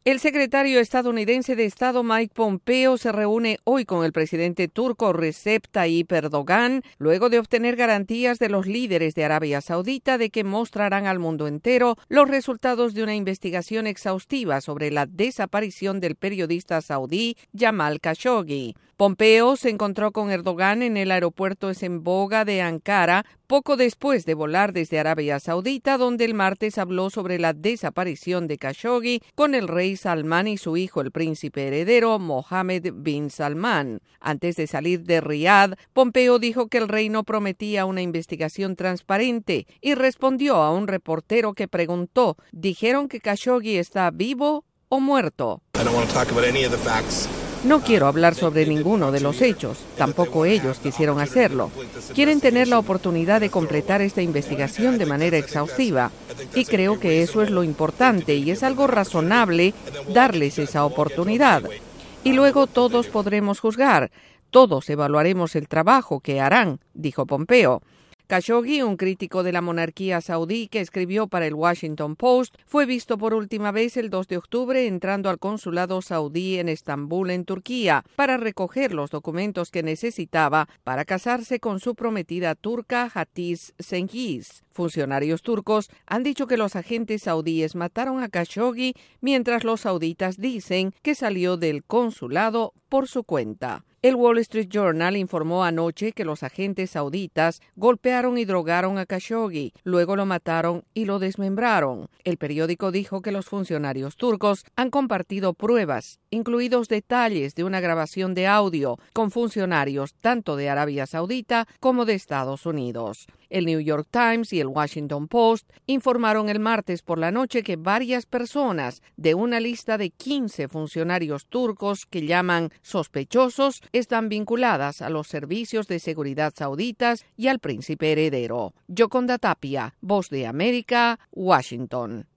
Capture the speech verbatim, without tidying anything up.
El secretario estadounidense de Estado Mike Pompeo se reúne hoy con el presidente turco Recep Tayyip Erdogan, luego de obtener garantías de los líderes de Arabia Saudita de que mostrarán al mundo entero los resultados de una investigación exhaustiva sobre la desaparición del periodista saudí Jamal Khashoggi. Pompeo se encontró con Erdogan en el aeropuerto Esenboga de Ankara poco después de volar desde Arabia Saudita, donde el martes habló sobre la desaparición de Khashoggi con el rey Salmán y su hijo, el príncipe heredero Mohammed bin Salman. Antes de salir de Riad, Pompeo dijo que el reino prometía una investigación transparente y respondió a un reportero que preguntó, ¿dijeron que Khashoggi está vivo o muerto? No quiero hablar sobre ninguno de los hechos, tampoco ellos quisieron hacerlo. Quieren tener la oportunidad de completar esta investigación de manera exhaustiva, y creo que eso es lo importante y es algo razonable darles esa oportunidad. Y luego todos podremos juzgar, todos evaluaremos el trabajo que harán, dijo Pompeo. Khashoggi, un crítico de la monarquía saudí que escribió para el Washington Post, fue visto por última vez el dos de octubre entrando al consulado saudí en Estambul, en Turquía, para recoger los documentos que necesitaba para casarse con su prometida turca Hatice Cengiz. Funcionarios turcos han dicho que los agentes saudíes mataron a Khashoggi, mientras los sauditas dicen que salió del consulado por su cuenta. El Wall Street Journal informó anoche que los agentes sauditas golpearon y drogaron a Khashoggi, luego lo mataron y lo desmembraron. El periódico dijo que los funcionarios turcos han compartido pruebas, incluidos detalles de una grabación de audio con funcionarios tanto de Arabia Saudita como de Estados Unidos. El New York Times y el Washington Post informaron el martes por la noche que varias personas de una lista de quince funcionarios turcos que llaman sospechosos están vinculadas a los servicios de seguridad sauditas y al príncipe heredero. Yoconda Tapia, Voz de América, Washington.